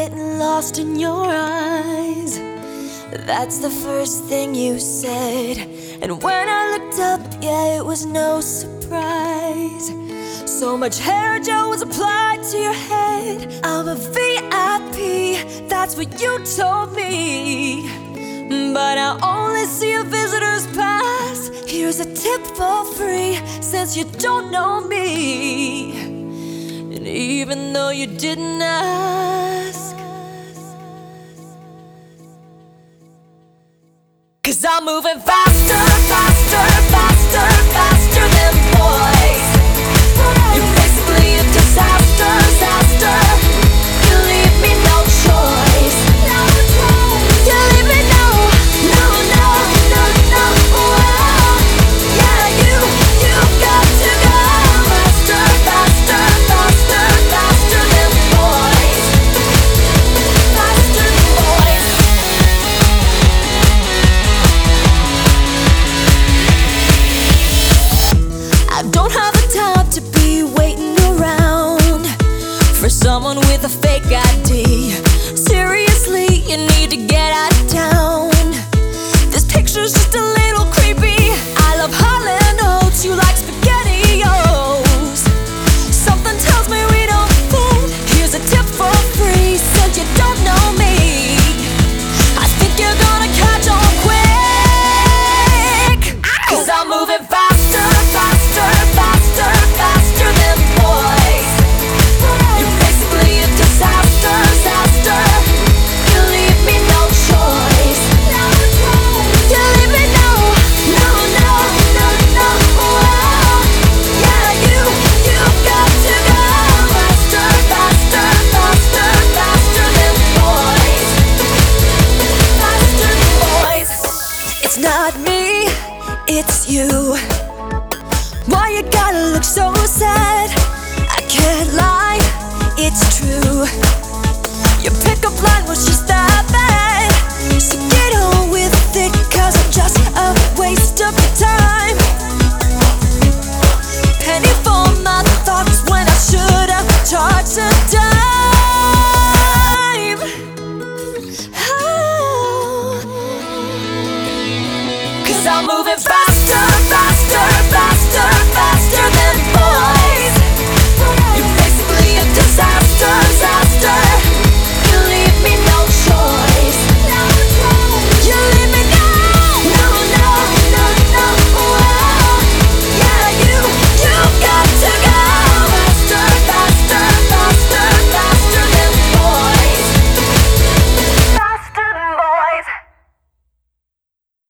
getting lost in your eyes. That's the first thing you said. And when I looked up, yeah, it was no surprise. So much hair gel was applied to your head. I'm a VIP, that's what you told me. But I only see a visitor's pass. Here's a tip for free, since you don't know me. And even though you didn't ask, 'cause I'm moving faster, faster, faster, faster than boys. You're basically a disaster, disaster. You leave me no choice. You leave me no, no, no, no, no. Oh, yeah, you've got to go faster, faster, faster, faster than boys. Faster than boys. I don't have the time to be waiting around for someone with a fake ID. Seriously, you need to get out of town. This picture's just a little creepy. I love Highland Oats, you like SpaghettiOs. Something tells me we don't fit. Here's a tip for free, since you don't know me. I think you're gonna catch on quick, 'cause I'm moving faster, faster, faster, faster than boys. You're basically a disaster, disaster. You leave me no choice. You leave me no, no, no, no, no. Oh, yeah, you've got to go faster, faster, faster, faster than boys. Faster than boys. It's not me, it's you. Why you gotta look so sad? I can't lie, it's true. Your pickup line was just that bad. So get on with it, 'cause I'm just a waste of time. Penny for my thoughts when I should have charged a dime. Oh. 'Cause I'm moving faster, faster.